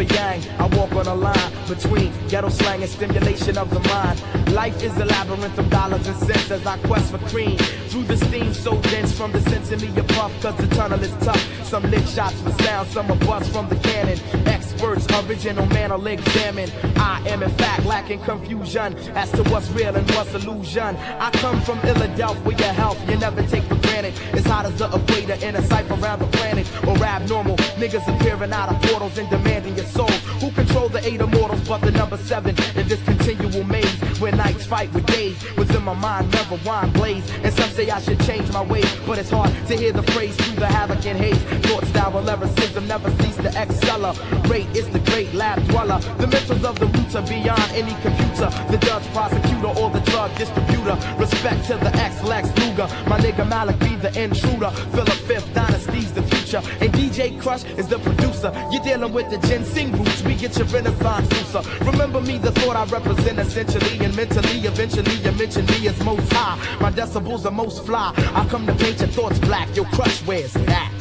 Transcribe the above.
for yang. I walk on a line between ghetto slang and stimulation of the mind. Life is a labyrinth of dollars and cents as I quest for cream. Through the steam so dense from the sense in me a puff, cause the tunnel is tough. Some lick shots for sound, some are bust from the cannon. Experts, original man will examine. I am in fact lacking confusion as to what's real and what's illusion. I come from Philadelphia, health you never take for granted. It's hot as the equator in a cipher around the planet. Or abnormal niggas appearing out of portals and demanding your soul. Who control the 8 immortals but the number 7 in this continual maze where nights fight with days? Was in my mind never wine blaze. And some say I should change my ways, but it's hard to hear the phrase through the havoc and haze. Thoughts style lyricism never cease to accelerate. It's the great lab dweller. The mentals of the roots are beyond any computer. The judge, prosecutor, or the drug distributor. Respect to the ex-Lex Luger. My nigga Malik be the intruder. Philip Fifth Dynasty's the future. And DJ Crush is the producer. You're dealing with the ginseng roots. We get your renaissance looser. Remember me, the thought I represent essentially and mentally. Eventually you mention me as most high. My decibels are most fly. I come to paint your thoughts black. Your Crush wears that.